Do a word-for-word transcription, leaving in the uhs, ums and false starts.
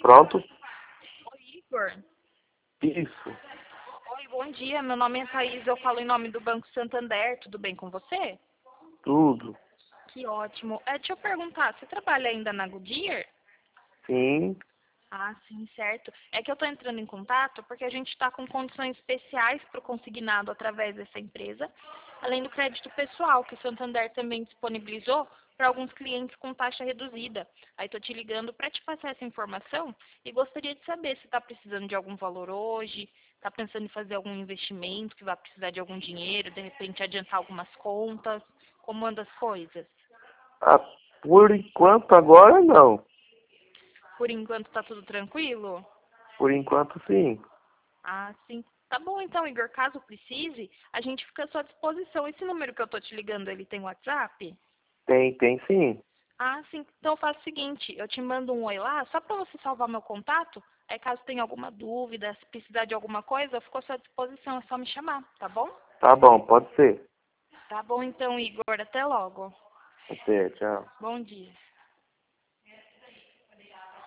Pronto? Oi, Igor. Isso. Oi, bom dia. Meu nome é Thaís, eu falo em nome do Banco Santander. Tudo bem com você? Tudo. Que ótimo. É, deixa eu perguntar, você trabalha ainda na Goodyear? Sim. Ah, sim, certo. É que eu estou entrando em contato porque a gente está com condições especiais para o consignado através dessa empresa, além do crédito pessoal que o Santander também disponibilizou para alguns clientes com taxa reduzida. Aí estou te ligando para te passar essa informação e gostaria de saber se está precisando de algum valor hoje, está pensando em fazer algum investimento que vai precisar de algum dinheiro, de repente adiantar algumas contas, como anda as coisas? Ah, por enquanto agora não. Por enquanto está tudo tranquilo? Por enquanto sim. Ah, sim. Tá bom então, Igor. Caso precise, a gente fica à sua disposição. Esse número que eu tô te ligando, ele tem WhatsApp? Tem, tem sim. Ah, sim. Então eu faço o seguinte, eu te mando um oi lá, só para você salvar meu contato. Aí caso tenha alguma dúvida, se precisar de alguma coisa, eu fico à sua disposição, é só me chamar, tá bom? Tá bom, pode ser. Tá bom então, Igor. Até logo. Até, tchau. Bom dia.